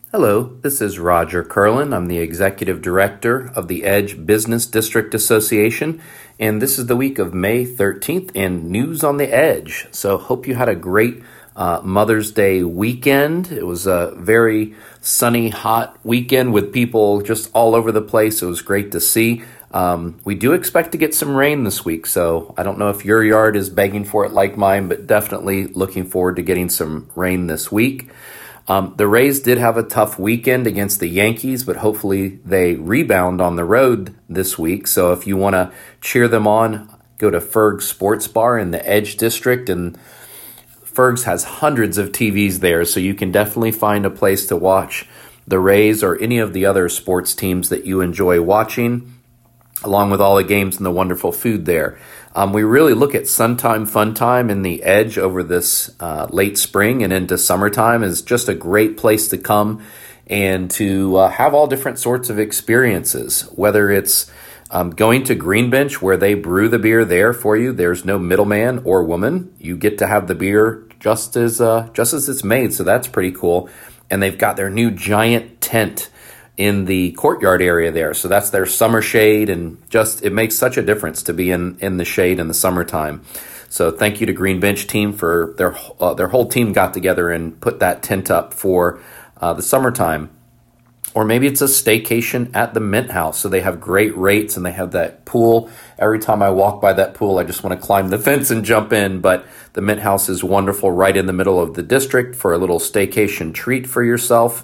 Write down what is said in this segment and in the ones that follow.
Hello, this is Roger Curlin. I'm the Executive Director of the Edge Business District Association, and this is the week of May 13th and News on the Edge. So hope you had a great Mother's Day weekend. It was a very sunny, hot weekend with people just all over the place. It was great to see. We do expect to get some rain this week, so I don't know if your yard is begging for it like mine, but definitely looking forward to getting some rain this week. The Rays did have a tough weekend against the Yankees, but hopefully they rebound on the road this week. So if you want to cheer them on, go to Ferg's Sports Bar in the Edge District. And Ferg's has hundreds of TVs there, so you can definitely find a place to watch the Rays or any of the other sports teams that you enjoy watching, along with all the games and the wonderful food there. We really look at Suntime Funtime in the Edge over this late spring and into summertime is just a great place to come and to have all different sorts of experiences, whether it's going to Greenbench where they brew the beer there for you. There's no middleman or woman. You get to have the beer just as it's made, so that's pretty cool. And they've got their new giant tent in the courtyard area there. So that's their summer shade, and just it makes such a difference to be in the shade in the summertime. So thank you to Greenbench team for their whole team got together and put that tent up for the summertime. Or maybe it's a staycation at the Mint House. So they have great rates and they have that pool. Every time I walk by that pool, I just want to climb the fence and jump in. But the Mint House is wonderful right in the middle of the district for a little staycation treat for yourself.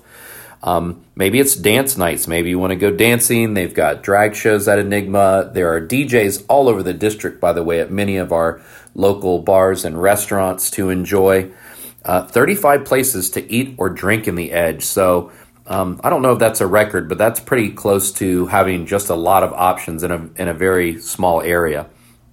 Maybe it's dance nights. Maybe you want to go dancing. They've got drag shows at Enigma. There are DJs all over the district, by the way, at many of our local bars and restaurants to enjoy. 35 places to eat or drink in the Edge. So I don't know if that's a record, but that's pretty close to having just a lot of options in a very small area.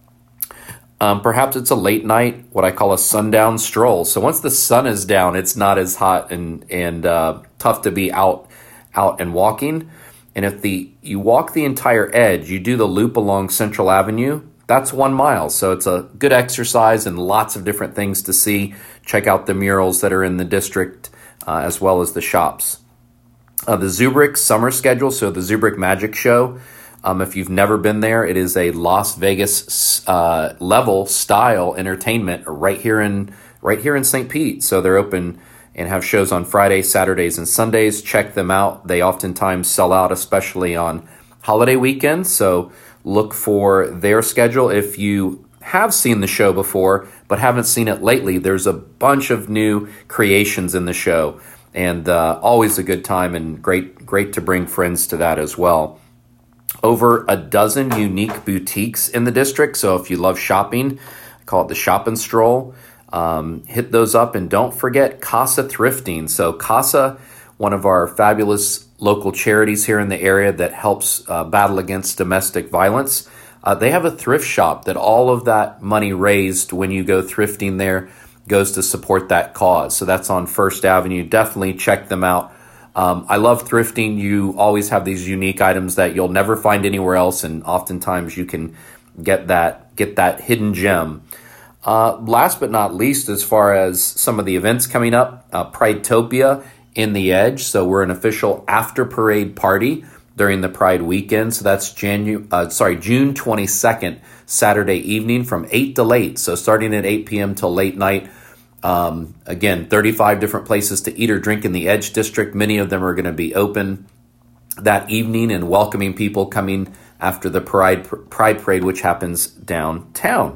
Perhaps it's a late night, what I call a sundown stroll. So once the sun is down, it's not as hot and tough to be out and walking. And if you walk the entire Edge, you do the loop along Central Avenue, that's 1 mile. So it's a good exercise and lots of different things to see. Check out the murals that are in the district as well as the shops. The Zubrik summer schedule, so the Zubrik Magic Show. If you've never been there, it is a Las Vegas level style entertainment right here in St. Pete. So they're open and have shows on Fridays, Saturdays, and Sundays. Check them out. They oftentimes sell out, especially on holiday weekends. So look for their schedule. If you have seen the show before but haven't seen it lately, there's a bunch of new creations in the show, and always a good time and great to bring friends to that as well. Over a dozen unique boutiques in the district. So if you love shopping, I call it the Shop and Stroll. Hit those up, and don't forget Casa Thrifting. So Casa, one of our fabulous local charities here in the area that helps battle against domestic violence. They have a thrift shop that all of that money raised when you go thrifting there goes to support that cause. So that's on First Avenue. Definitely check them out. I love thrifting. You always have these unique items that you'll never find anywhere else, and oftentimes you can get that hidden gem. Last but not least, as far as some of the events coming up, Pridetopia in the Edge. So we're an official after parade party during the Pride weekend. So that's June 22nd, Saturday evening from 8 to late. So starting at 8 p.m. till late night. Again, 35 different places to eat or drink in the Edge District. Many of them are going to be open that evening and welcoming people coming after the Pride Parade, which happens downtown.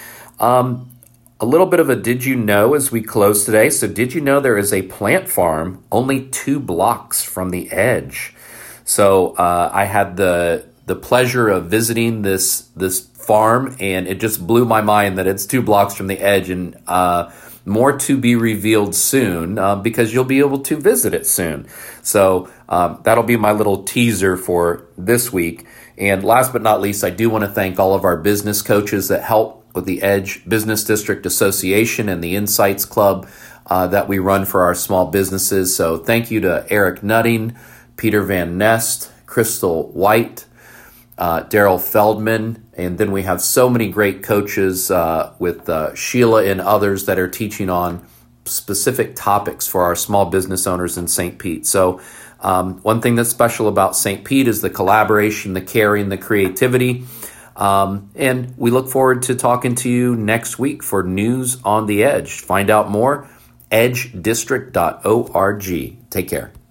A little bit of a did you know as we close today. So did you know there is a plant farm only 2 blocks from the Edge? So I had the pleasure of visiting this farm, and it just blew my mind that it's 2 blocks from the Edge, and more to be revealed soon because you'll be able to visit it soon. So that'll be my little teaser for this week. And last but not least, I do want to thank all of our business coaches that help with the Edge Business District Association and the Insights Club that we run for our small businesses. So thank you to Eric Nutting, Peter Van Nest, Crystal White, Daryl Feldman, and then we have so many great coaches with Sheila and others that are teaching on specific topics for our small business owners in St. Pete. So one thing that's special about St. Pete is the collaboration, the caring, the creativity. And we look forward to talking to you next week for News on the Edge. Find out more, edgedistrict.org. Take care.